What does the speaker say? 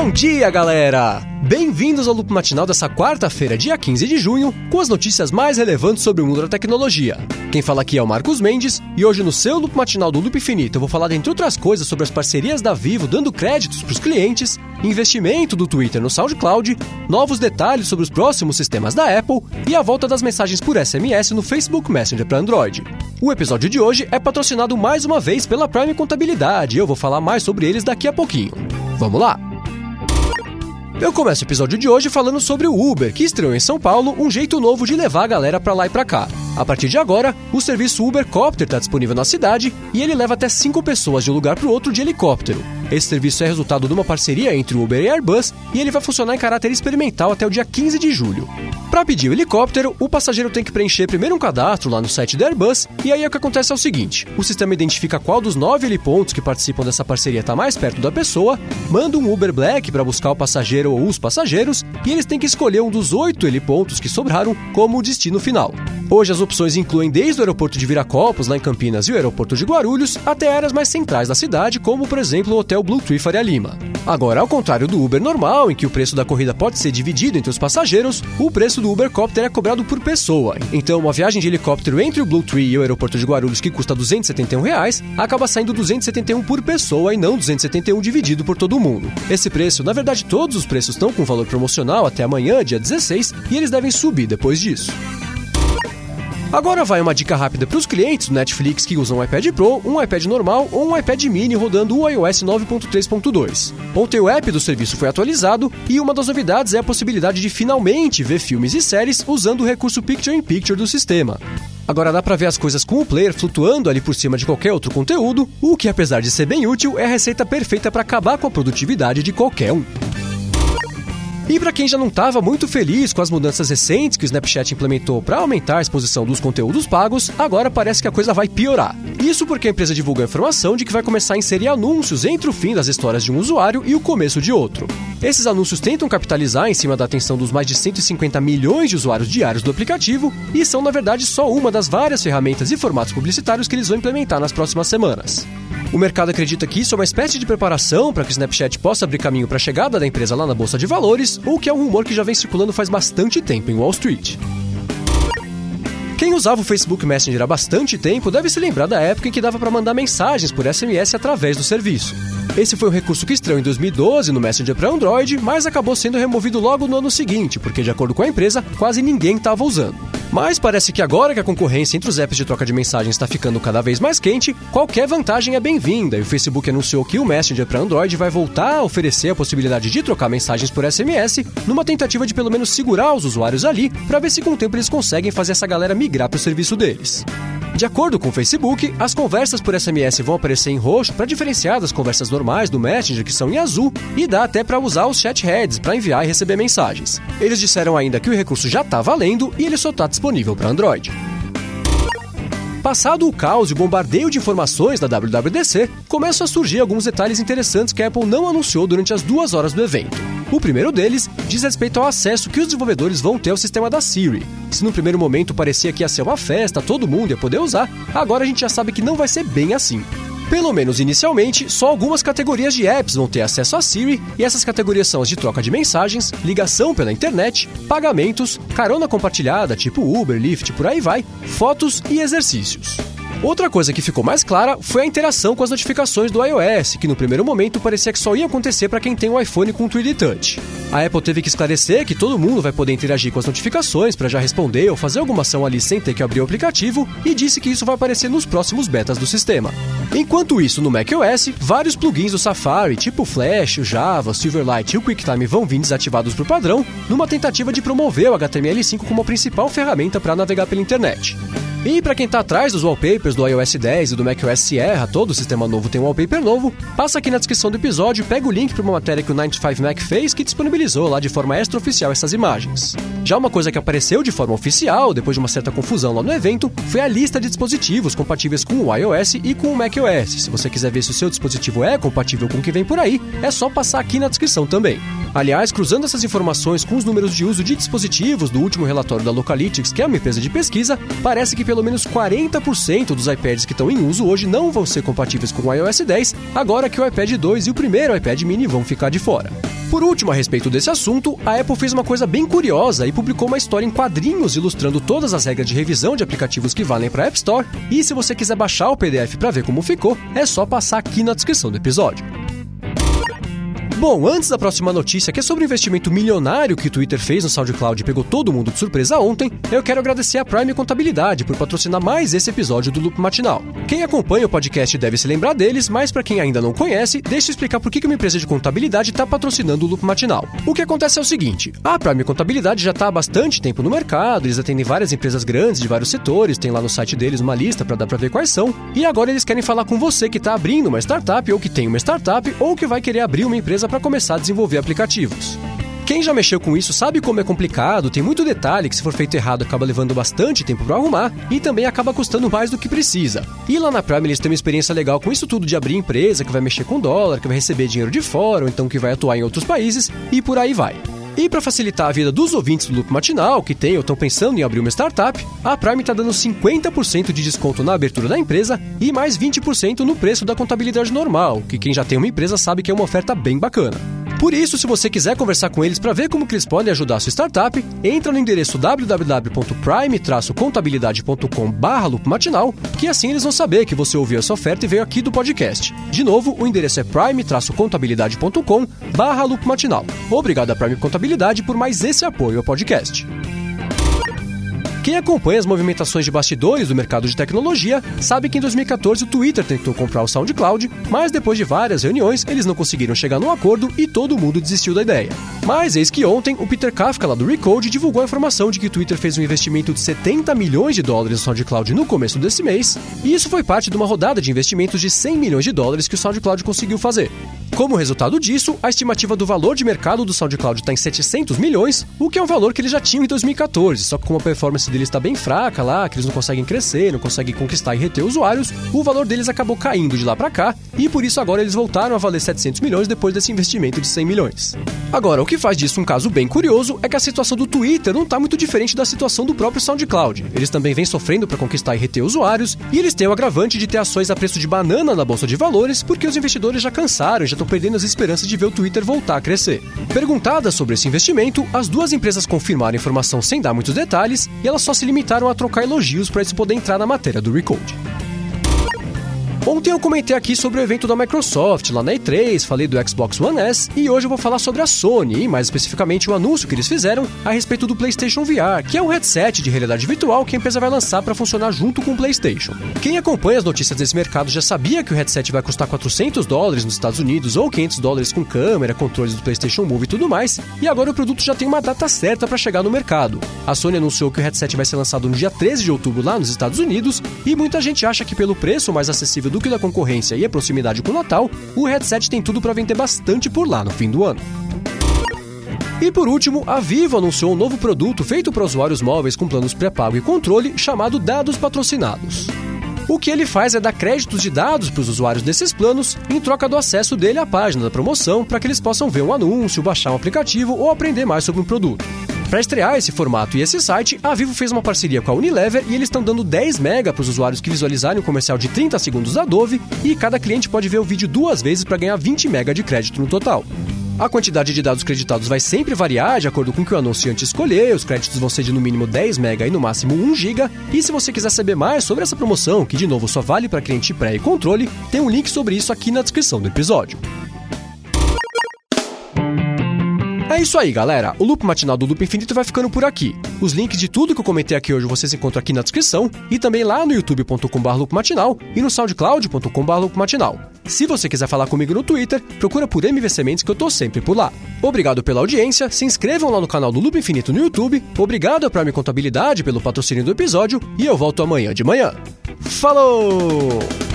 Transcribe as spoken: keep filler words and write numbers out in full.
Bom dia, galera! Bem-vindos ao Loop Matinal dessa quarta-feira, dia quinze de junho, com as notícias mais relevantes sobre o mundo da tecnologia. Quem fala aqui é o Marcos Mendes, e hoje no seu Loop Matinal do Loop Infinito eu vou falar, entre outras coisas, sobre as parcerias da Vivo dando créditos para os clientes, investimento do Twitter no SoundCloud, novos detalhes sobre os próximos sistemas da Apple e a volta das mensagens por S M S no Facebook Messenger para Android. O episódio de hoje é patrocinado mais uma vez pela Prime Contabilidade e eu vou falar mais sobre eles daqui a pouquinho. Vamos lá! Eu começo o episódio de hoje falando sobre o Uber, que estreou em São Paulo um jeito novo de levar a galera pra lá e pra cá. A partir de agora, o serviço Uber Copter está disponível na cidade e ele leva até cinco pessoas de um lugar para o outro de helicóptero. Esse serviço é resultado de uma parceria entre o Uber e a Airbus e ele vai funcionar em caráter experimental até o dia quinze de julho. Para pedir o helicóptero, o passageiro tem que preencher primeiro um cadastro lá no site da Airbus e aí o que acontece é o seguinte: o sistema identifica qual dos nove helipontos que participam dessa parceria está mais perto da pessoa, manda um Uber Black para buscar o passageiro ou os passageiros e eles têm que escolher um dos oito helipontos que sobraram como destino final. Hoje as opções incluem desde o aeroporto de Viracopos, lá em Campinas, e o aeroporto de Guarulhos, até áreas mais centrais da cidade, como, por exemplo, o Hotel Blue Tree Faria Lima. Agora, ao contrário do Uber normal, em que o preço da corrida pode ser dividido entre os passageiros, o preço do Uber Copter é cobrado por pessoa. Então, uma viagem de helicóptero entre o Blue Tree e o aeroporto de Guarulhos, que custa duzentos e setenta e um reais, acaba saindo duzentos e setenta e um por pessoa e não duzentos e setenta e um dividido por todo mundo. Esse preço, na verdade, todos os preços estão com valor promocional até amanhã, dia dezesseis, e eles devem subir depois disso. Agora vai uma dica rápida para os clientes do Netflix que usam um iPad Pro, um iPad normal ou um iPad mini rodando o iOS nove ponto três ponto dois. Ontem o app do serviço foi atualizado e uma das novidades é a possibilidade de finalmente ver filmes e séries usando o recurso Picture-in-Picture do sistema. Agora dá pra ver as coisas com o player flutuando ali por cima de qualquer outro conteúdo, o que, apesar de ser bem útil, é a receita perfeita para acabar com a produtividade de qualquer um. E para quem já não estava muito feliz com as mudanças recentes que o Snapchat implementou para aumentar a exposição dos conteúdos pagos, agora parece que a coisa vai piorar. Isso porque a empresa divulgou a informação de que vai começar a inserir anúncios entre o fim das histórias de um usuário e o começo de outro. Esses anúncios tentam capitalizar em cima da atenção dos mais de cento e cinquenta milhões de usuários diários do aplicativo e são, na verdade, só uma das várias ferramentas e formatos publicitários que eles vão implementar nas próximas semanas. O mercado acredita que isso é uma espécie de preparação para que o Snapchat possa abrir caminho para a chegada da empresa lá na Bolsa de Valores, o que é um rumor que já vem circulando faz bastante tempo em Wall Street. Quem usava o Facebook Messenger há bastante tempo deve se lembrar da época em que dava para mandar mensagens por S M S através do serviço. Esse foi um recurso que estreou em dois mil e doze no Messenger para Android, mas acabou sendo removido logo no ano seguinte, porque, de acordo com a empresa, quase ninguém estava usando. Mas parece que agora que a concorrência entre os apps de troca de mensagens está ficando cada vez mais quente, qualquer vantagem é bem-vinda, e o Facebook anunciou que o Messenger para Android vai voltar a oferecer a possibilidade de trocar mensagens por S M S, numa tentativa de pelo menos segurar os usuários ali, para ver se com o tempo eles conseguem fazer essa galera migrar para o serviço deles. De acordo com o Facebook, as conversas por S M S vão aparecer em roxo para diferenciar das conversas normais do Messenger, que são em azul, e dá até para usar os chat heads para enviar e receber mensagens. Eles disseram ainda que o recurso já está valendo e ele só está disponível para Android. Passado o caos e o bombardeio de informações da W W D C, começam a surgir alguns detalhes interessantes que a Apple não anunciou durante as duas horas do evento. O primeiro deles diz respeito ao acesso que os desenvolvedores vão ter ao sistema da Siri. Se no primeiro momento parecia que ia ser uma festa, todo mundo ia poder usar, agora a gente já sabe que não vai ser bem assim. Pelo menos inicialmente, só algumas categorias de apps vão ter acesso a Siri, e essas categorias são as de troca de mensagens, ligação pela internet, pagamentos, carona compartilhada tipo Uber, Lyft, por aí vai, fotos e exercícios. Outra coisa que ficou mais clara foi a interação com as notificações do iOS, que no primeiro momento parecia que só ia acontecer para quem tem um iPhone com três D Touch. A Apple teve que esclarecer que todo mundo vai poder interagir com as notificações para já responder ou fazer alguma ação ali sem ter que abrir o aplicativo, e disse que isso vai aparecer nos próximos betas do sistema. Enquanto isso, no macOS, vários plugins do Safari, tipo o Flash, o Java, o Silverlight e o QuickTime vão vir desativados por padrão, numa tentativa de promover o H T M L cinco como a principal ferramenta para navegar pela internet. E para quem tá atrás dos wallpapers do iOS dez e do macOS Sierra, todo sistema novo tem um wallpaper novo, passa aqui na descrição do episódio e pega o link para uma matéria que o noventa e cinco Mac fez, que disponibilizou lá de forma extraoficial essas imagens. Já uma coisa que apareceu de forma oficial, depois de uma certa confusão lá no evento, foi a lista de dispositivos compatíveis com o iOS e com o macOS. Se você quiser ver se o seu dispositivo é compatível com o que vem por aí, é só passar aqui na descrição também. Aliás, cruzando essas informações com os números de uso de dispositivos do último relatório da Localytics, que é uma empresa de pesquisa, parece que pelo menos quarenta por cento dos iPads que estão em uso hoje não vão ser compatíveis com o iOS dez, agora que o iPad dois e o primeiro iPad mini vão ficar de fora. Por último, a respeito desse assunto, a Apple fez uma coisa bem curiosa e publicou uma história em quadrinhos ilustrando todas as regras de revisão de aplicativos que valem para a App Store, e se você quiser baixar o P D F para ver como ficou, é só passar aqui na descrição do episódio. Bom, antes da próxima notícia, que é sobre o investimento milionário que o Twitter fez no SoundCloud e pegou todo mundo de surpresa ontem, eu quero agradecer a Prime Contabilidade por patrocinar mais esse episódio do Loop Matinal. Quem acompanha o podcast deve se lembrar deles, mas para quem ainda não conhece, deixa eu explicar por que uma empresa de contabilidade está patrocinando o Loop Matinal. O que acontece é o seguinte, a Prime Contabilidade já está há bastante tempo no mercado, eles atendem várias empresas grandes de vários setores, tem lá no site deles uma lista para dar para ver quais são, e agora eles querem falar com você que está abrindo uma startup, ou que tem uma startup, ou que vai querer abrir uma empresa para começar a desenvolver aplicativos. Quem já mexeu com isso sabe como é complicado, tem muito detalhe que se for feito errado acaba levando bastante tempo para arrumar e também acaba custando mais do que precisa. E lá na Prime eles têm uma experiência legal com isso tudo de abrir empresa, que vai mexer com dólar, que vai receber dinheiro de fora, ou então que vai atuar em outros países e por aí vai. E para facilitar a vida dos ouvintes do Loop Matinal, que tem ou estão pensando em abrir uma startup, a Prime está dando cinquenta por cento de desconto na abertura da empresa e mais vinte por cento no preço da contabilidade normal, que quem já tem uma empresa sabe que é uma oferta bem bacana. Por isso, se você quiser conversar com eles para ver como que eles podem ajudar a sua startup, entra no endereço w w w ponto prime traço contabilidade ponto com barra loop matinal, que assim eles vão saber que você ouviu essa oferta e veio aqui do podcast. De novo, o endereço é prime traço contabilidade ponto com barra loop matinal. Obrigado a Prime Contabilidade por mais esse apoio ao podcast. Quem acompanha as movimentações de bastidores do mercado de tecnologia sabe que em dois mil e quatorze o Twitter tentou comprar o SoundCloud, mas depois de várias reuniões eles não conseguiram chegar num acordo e todo mundo desistiu da ideia. Mas eis que ontem o Peter Kafka lá do Recode divulgou a informação de que o Twitter fez um investimento de setenta milhões de dólares no SoundCloud no começo desse mês, e isso foi parte de uma rodada de investimentos de cem milhões de dólares que o SoundCloud conseguiu fazer. Como resultado disso, a estimativa do valor de mercado do SoundCloud está em setecentos milhões, o que é um valor que eles já tinham em dois mil e quatorze, só que como a performance deles está bem fraca lá, que eles não conseguem crescer, não conseguem conquistar e reter usuários, o valor deles acabou caindo de lá para cá, e por isso agora eles voltaram a valer setecentos milhões depois desse investimento de cem milhões. Agora, o que faz disso um caso bem curioso é que a situação do Twitter não está muito diferente da situação do próprio SoundCloud. Eles também vêm sofrendo para conquistar e reter usuários, e eles têm o agravante de ter ações a preço de banana na bolsa de valores, porque os investidores já cansaram e já estão perdendo as esperanças de ver o Twitter voltar a crescer. Perguntadas sobre esse investimento, as duas empresas confirmaram a informação sem dar muitos detalhes, e elas só se limitaram a trocar elogios para isso poder entrar na matéria do Recode. Ontem eu comentei aqui sobre o evento da Microsoft, lá na E três, falei do Xbox One S, e hoje eu vou falar sobre a Sony, e mais especificamente o anúncio que eles fizeram a respeito do PlayStation V R, que é um headset de realidade virtual que a empresa vai lançar para funcionar junto com o PlayStation. Quem acompanha as notícias desse mercado já sabia que o headset vai custar quatrocentos dólares nos Estados Unidos ou quinhentos dólares com câmera, controles do PlayStation Move e tudo mais, e agora o produto já tem uma data certa para chegar no mercado. A Sony anunciou que o headset vai ser lançado no dia treze de outubro lá nos Estados Unidos, e muita gente acha que pelo preço mais acessível do que da concorrência e a proximidade com o Natal, o headset tem tudo para vender bastante por lá no fim do ano. E por último, a Vivo anunciou um novo produto feito para usuários móveis com planos pré-pago e controle chamado Dados Patrocinados. O que ele faz é dar créditos de dados para os usuários desses planos em troca do acesso dele à página da promoção para que eles possam ver um anúncio, baixar um aplicativo ou aprender mais sobre um produto. Para estrear esse formato e esse site, a Vivo fez uma parceria com a Unilever e eles estão dando dez mega para os usuários que visualizarem o comercial de trinta segundos da Dove, e cada cliente pode ver o vídeo duas vezes para ganhar vinte mega de crédito no total. A quantidade de dados creditados vai sempre variar de acordo com o que o anunciante escolher, os créditos vão ser de no mínimo dez mega e no máximo um giga, e se você quiser saber mais sobre essa promoção, que de novo só vale para cliente pré e controle, tem um link sobre isso aqui na descrição do episódio. É isso aí, galera. O Loop Matinal do Loop Infinito vai ficando por aqui. Os links de tudo que eu comentei aqui hoje vocês encontram aqui na descrição e também lá no youtube ponto com barra loop matinal e no soundcloud ponto com barra loop matinal. Se você quiser falar comigo no Twitter, procura por M V Sementes que eu tô sempre por lá. Obrigado pela audiência, se inscrevam lá no canal do Loop Infinito no YouTube, obrigado a Prime Contabilidade pelo patrocínio do episódio e eu volto amanhã de manhã. Falou!